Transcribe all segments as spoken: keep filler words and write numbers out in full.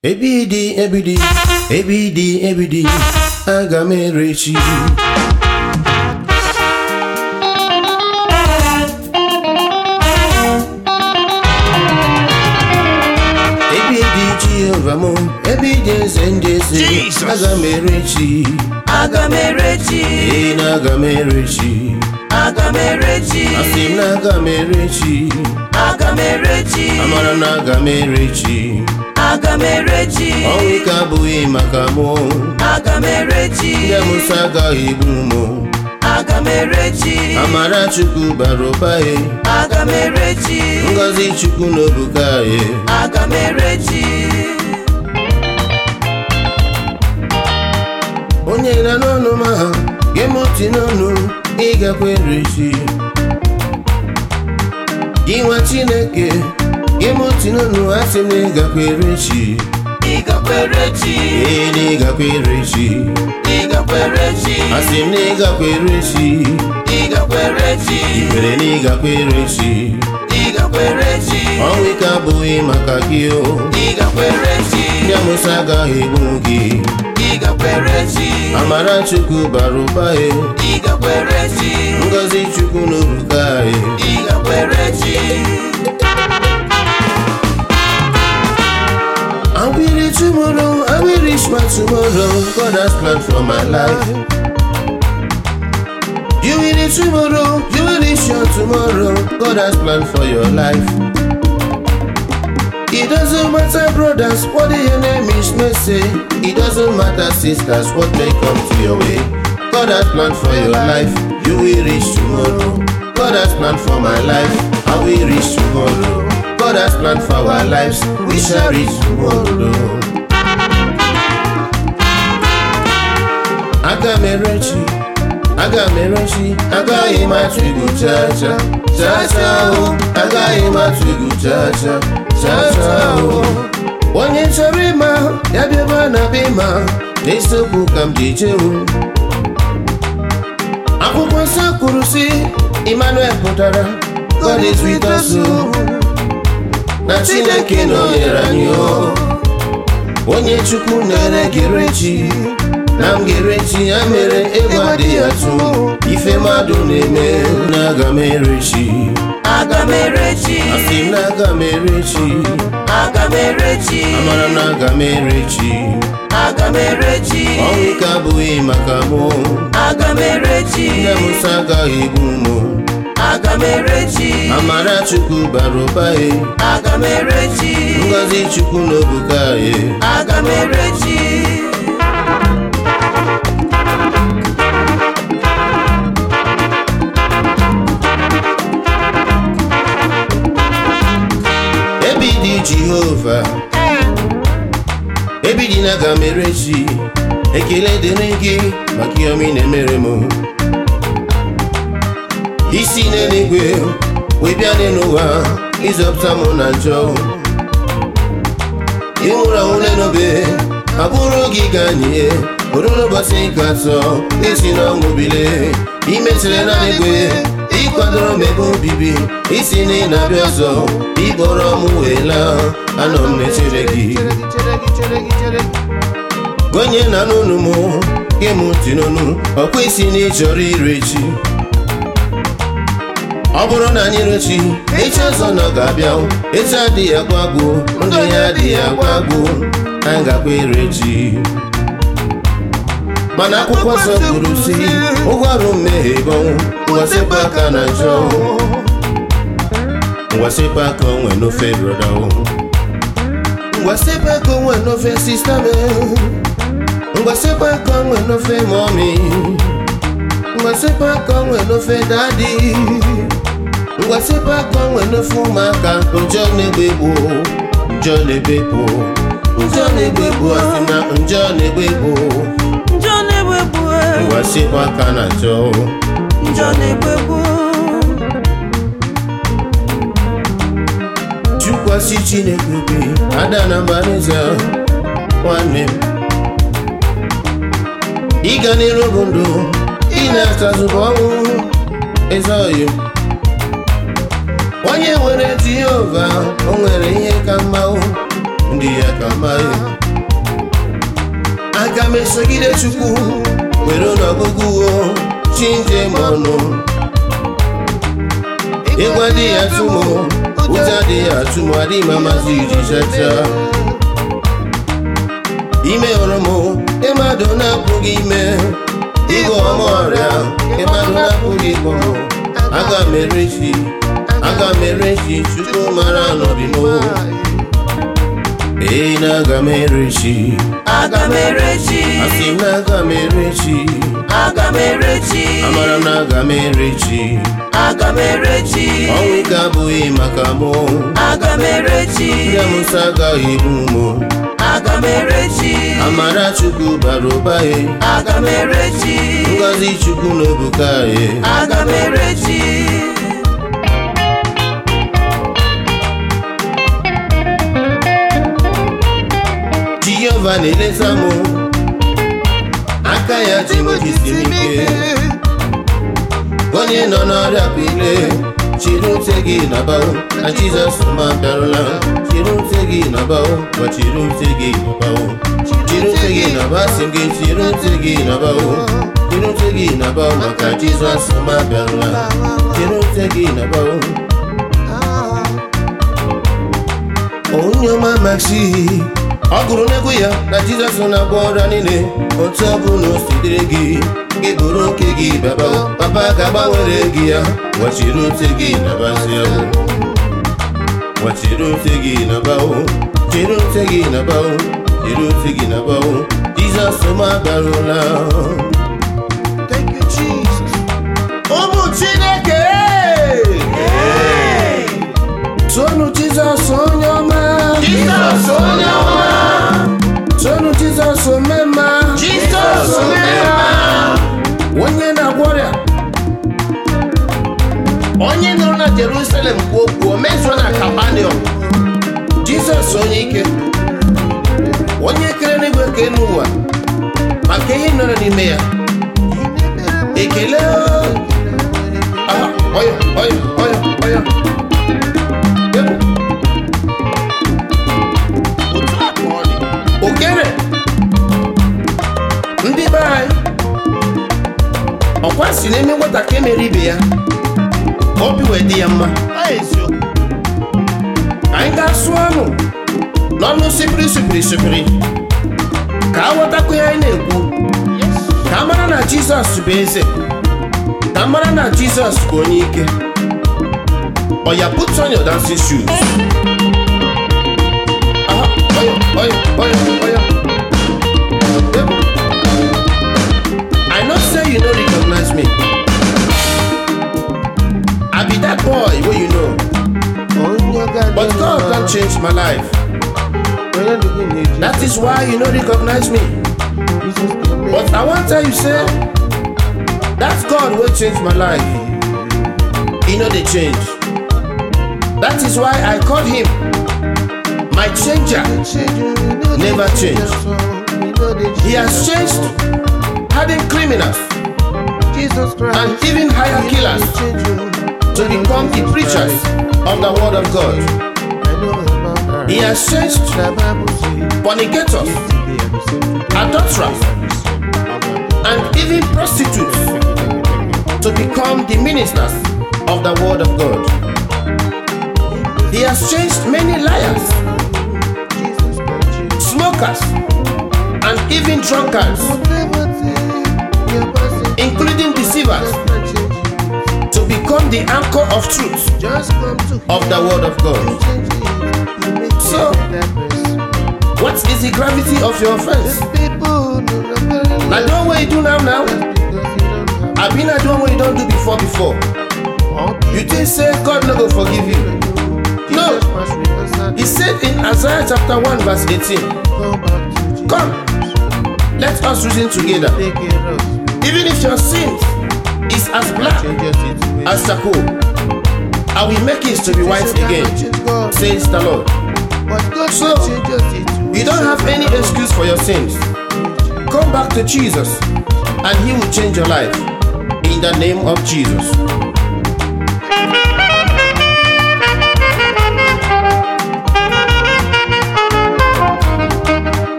Ebidi, ebidi, ebidi, ebidi, aga m erechi. Ebidi Jehovah mo, ebidi zendeze, aga m erechi, aga m erechi, e na aga m erechi, aga m erechi, asim na aga m erechi, aga m erechi, amara na aga m erechi. aga m erechi, Ọnwụ ike abụghị maka mụ, aga m erechi, ndị amụsị agaghị egbu mụ. aga m erechi, Amara Chukwu bara ụba ye, aga m erechi, ngọzi Chukwu n'obuga ye. aga m erechi. Onye na n'ọnụ ma ha ga-emoti n'ọnụ, ị gakwa erechi. Gị nwa Chineke ga-emoti n'ọnụ, asị m na ị gakwa erechi. Ị gakwa erechi, Ee, na ị gakwa erechi. ị gakwa erechi, Asị m na ị gakwa erechi. ị gakwa erechi, I kwere na ị gakwa erechi. ị gakwa erechi, Ọnwụ ike abụghị maka gị o, ị gakwa erechi, ndị amụsị agaghị egbu gị. ị gakwa erechi, Amara Chukwu bara ụba ye, ị gakwa erechi, ngọzi Chukwu n'obuga ye. ị gakwa erechi. I will reach tomorrow, I will reach my tomorrow. God has planned for my life. You will reach tomorrow, you will reach your tomorrow. God has planned for your life. It doesn't matter, brothers, what the enemies may say. It doesn't matter, sisters, what may come to your way. God has planned for your life. You will reach tomorrow. God has planned for my life. I will reach tomorrow. God has planned for our lives. We shall reach tomorrow. Aga m erechi, aga m erechi, agaghị m atụ egwu cha cha cha cha o, agaghị m atụ egwu cha cha cha cha o. Onye chọrọ ịma ya bịa ebe a na-abịa ịma, n'isiokwu ka m ji jewu. Akwụkwọ nsọ kwuru sị, Emmanuel pụtara, God is with us o. Na Chineke nọnyere anyị o. Onye Chukwu na-ere gerechi, na m gerechi ya mere egwu adịghị atụ. Ife mmadụ na-eme na aga m erechi, aga m erechi, asị m na aga m erechi, aga m erechi, amara m na aga m erechi. aga m erechi, Ọnwụ ike abụghị maka mụ, aga m erechi, ndị amụsị agaghị egbu mụ. aga m erechi, Amara Chukwu bara ụba ye, aga m erechi, ngọzi Chukwu n'obuga ye. aga m erechi. Ebidi Jehovah, ebidi na aga m erechi. Ekele dịrị gị maka ihe ọma ị na-emere m. Isi n'eluigwe wee bịa n'ụwa ịzọpụta m na njọ. Ị nwụrụ anwụ n'obe, abụrụ gị ganye, bụrụ n'ụbọchị nke atọ, isi n'ọnwụ bilie. I mechiri n'eluigwe, ị kwadoro m ebe obibi, isi na ị na-abịa ọzọ, ị kpọrọ m wee laa, anọ m na-echere gị. Gonye na n'onu m, gị m ntị n'onu, ọkwa isi na ị chọrọ irechi. Ọ bụrụ na anyị rechi, echi ọzọ nọ ga-abịa, echi adịghị agwụ agwụ, ndụ ya adịghị agwụ agwụ, anyị gakwa erechi. Mana akwụkwọ nsọ kwuru sị, ụgwọ ọrụ mmehie bụ ọnwụ, ngwa sepụ aka na njọ, ngwa sepụ aka onwe n'ofe broda o, ngwa sepụ aka onwe n'ofe sista me, ngwa sepụ aka onwe n'ofe mọmi, ngwa sepụ aka onwe n'ofe dadi, ngwa sepụ aka onwe n'ofe ụmụaka. Njọ na-egbe egbu, njọ na-egbe egbu, njọ na-egbe egbu, asị na njọ na-egbe egbu. Njọ na-egbegbu, Ngwa sepụ aka na njọ, njọ na-egbegbu, tụkwasị Chineke obi, ada na Mbaraeze nwanne m. Ịga n'iru bụ ndụ, ị na-atazụ bụ ọnwụ, eze ọyị m. Onye nwere Jehova, o nwere ihe ka mma. ndị ya ka mma ya. Aga m esogide Chukwu were n'ọgụgụ chi njem ọnụ. Ịgwa dị ya tụmụ, ụja dị ya tụmụ, adịghị m amasị iji chacha. Ime ọrụ m, ịmadụ na-apụghị ime. Ịgọ ọma ọrịa, ịmadụ na-apụghị ịgọ m. Aga m erechi, aga m erechi, Chukwu mara n'obi m. Ee, na aga m erechi, aga m erechi, asị m na aga m erechi, aga m erechi, amara m na aga m erechi. aga m erechi, Ọnwụ ike abụghị maka mụ, aga m erechi, ndị amụsị agaghị egbu mụ. aga m erechi, Amara Chukwu bara ụba ya, aga m erechi, ngọzi Chukwu n'obuka ya. aga m erechi. Jehova na-eleta mụ, aka ya ji m jisiri ike. Onye nọ n'ọrịa pile, chiri ute gị nabawo, na Jizọs ma bịarụla. Chiri ute gị nabawo, ma chiri ute gị nabawo. Chiri ute gị naba, sị m gị chiri ute gị nabawo. Chiri ute gị nabawo, maka Jizọs ma bịarụla. Chiri ute gị nabawo. Onye ọma Maxi, ọ gụrụ n'egwu ya na Jizọs na-agwọ ọrịa niile. Otu ọ bụla o si dịrị gị, gị bụrụ nke gị baba, papa ga-agbanwere gị ya. Wachiri ute gị nabazi ya, wachiri ute gị nabawo, chiri ute gị nabawo, chiri ute gị nabawo. Jizọs ma bịarụla. Thank you, Jesus. Ụmụ Chineke, tonu Jizọs onye ọma, Jizọs onye ọma, tonu Jizọs omemma, Jizọs omemma, onye na-agwọ ọrịa, onye nọrọ na Jerusalem kwuo okwu, o mezuo na Kapanọm. Jizọs onye ike, onye kere n'igwe kee n'ụwa, maka ihe nọrọ n'ime ya. Ekele aha, oyo oyo oyo oyo. Ebu. Otu a ka ọ dị. Okere ndị be anyị, ọkwa si n'ime nwata ka emere ibe ya, obi wee dị ya mma. Anyị ga-asụ ọnụ n'ọnụ sipiri sipiri sipiri, ka aghọtakwa ihe anyị na-ekwu, ka a mara na Jizọs bụ eze, ka a mara na Jizọs bụ onye ike. Oya, put on your dancing shoes. Aha, oya, oya, oya, oya. I know say you no recognize me. I be that boy wey you know, but God don change my life. That is why you no recognize me. But I wan tell you say, that God wey change my life, he no dey change. That is why I call him my changer. Never change. He has changed hardened criminals and even higher killers to become the preachers of the word of God. He has changed fornicators, adulterers, and even prostitutes to become the ministers of the word of God. He has changed many liars, smokers, and even drunkards, including deceivers, to become the anchor of truth of the word of God. So, what is the gravity of your offense? Now, do what you do now now. I've been doing what you don't do before before. You think say God no go forgive you? No. He said in Isaiah chapter one verse eighteen, come, let us reason together. Even if your sin is as black as charcoal, I will make it to be white again, says the Lord. So, you don't have any excuse for your sins. Come back to Jesus and he will change your life. In the name of Jesus.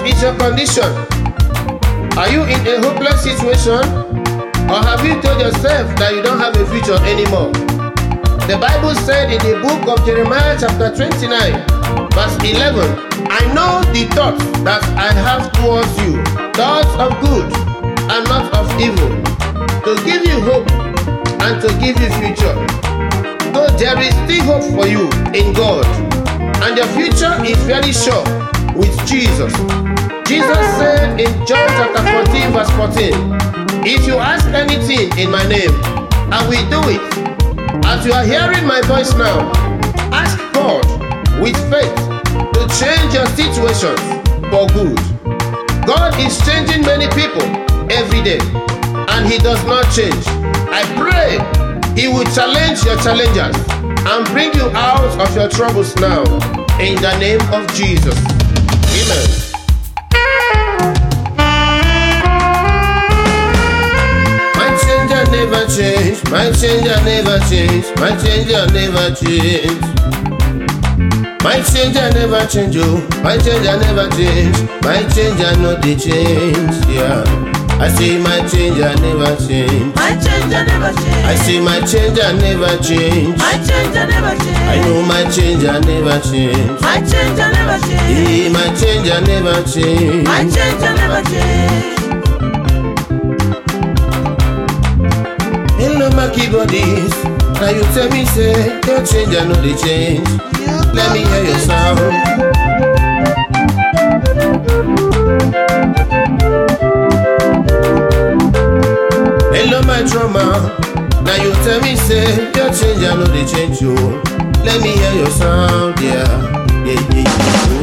is your condition? Are you in a hopeless situation? Or have you told yourself that you don't have a future anymore? The Bible said in the book of Jeremiah chapter twenty-nine, verse eleven, I know the thoughts that I have towards you, thoughts of good and not of evil, to give you hope and to give you future. So there is still hope for you in God, and your future is very sure with Jesus. Jesus said in John chapter fourteen, verse fourteen, if you ask anything in my name, I will do it. As you are hearing my voice now, ask God with faith to change your situations for good. God is changing many people every day, and He does not change. I pray He will challenge your challengers and bring you out of your troubles now, in the name of Jesus. Amen. Never change, my changer never change, my changer never change. My changer never change, oh, my changer never change, my changer no dey change, yeah. I say my changer never change, My changer never change. I say my changer never change, My changer never change. I know my changer never change, My changer never change. hey, my changer never change. My changer never change. Hello my keyboardist, now you tell me say your changer no dey change. Let me hear your sound. Hello my drummer, now you tell me say your changer no dey change you. Let me hear your sound, yeah, yeah, yeah, yeah.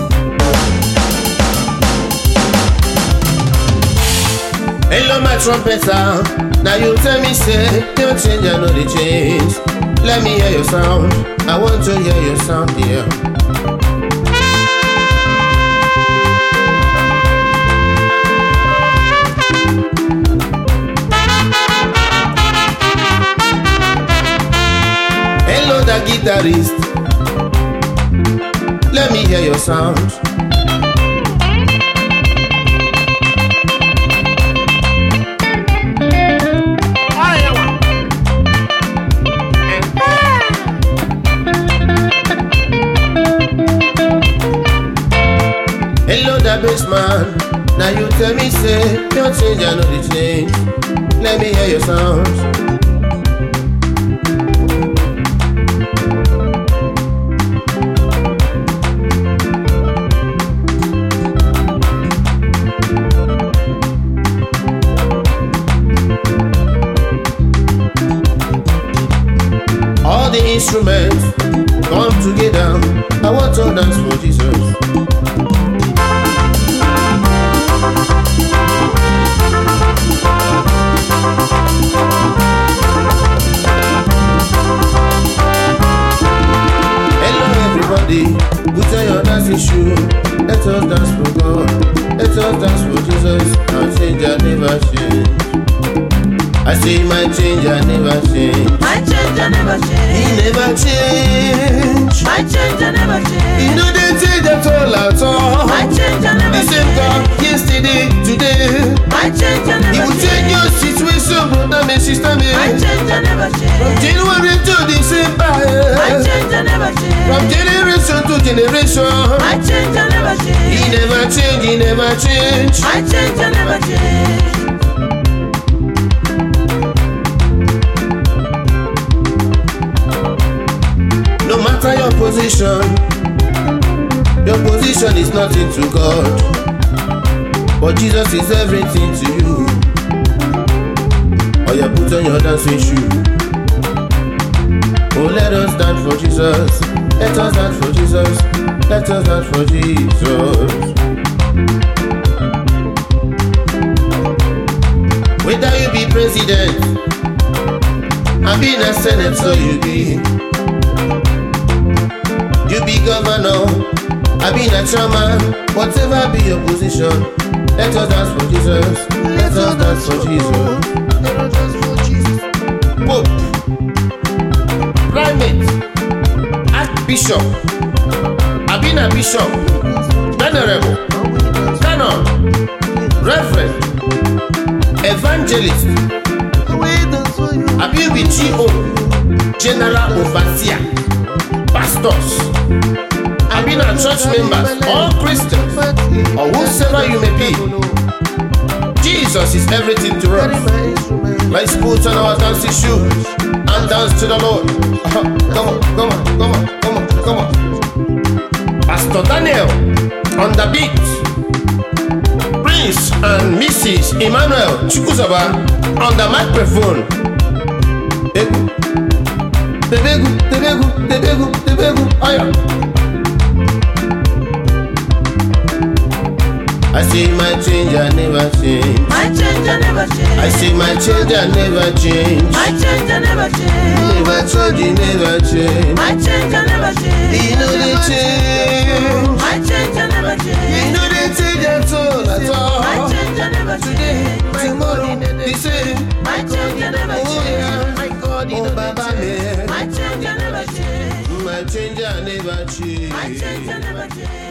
Hello my trumpeter, now you tell me say your changer no dey change. Let me hear your sound, I want to hear your sound, yeah. Hello the guitarist, let me hear your sound. Hello the bassman, now you tell me say your changer no dey change. Let me hear your sound. All the instruments come together, I want to dance for Jesus. Put on your dancing shoe, let us dance for God, let us dance for Jesus. Our changer never change. I say my changer never change. My changer never He change. never change. My changer never He change. no dey change at all at all. My changer never The same God change. yesterday, today. My changer He never will change your change. situation, brother, my sister, me. My changer never From change. January to My December, changer never from change. generation to generation. My changer never He change. never change, he never change. My changer never change. No matter your position, your position is nothing to God, but Jesus is everything to you. Oh, you put on your dancing shoe. Oh, let us dance for Jesus. Let us dance for Jesus. Let us dance for Jesus. Whether you be president, I be in a senate, so you be. You be governor, I be a chairman, whatever be your position. Let us dance for Jesus. Let us dance for Jesus. Let us dance for Jesus. Pope, primate, archbishop, I be a bishop, venerable. evangelist. Abi you be G O, general overseer, pastors. Abi na church members, all Christians, or whosoever you may be. Jesus is everything to us. Let's put on our dancing shoes and dance to the Lord. Uh-huh. Come on, come on, come on, come on, come on. Pastor Daniel on the beat. Prince and Missus Emmanuel Chukuzaba on the microphone. Tebegu, tebegu, tebegu, tebegu, tebegu, aya. I see my change, I never change. My change, I never change. I see my change, I never change. My change, I never change. Never change, never change. My change, I never change. You know they change. My change, I never change. You know they change at all, at all. My change, I never change. Tomorrow, the same. My change, I never Oh yeah, change. my God, oh Baba me. My change, I never change. My change, I never My change, I change. never change.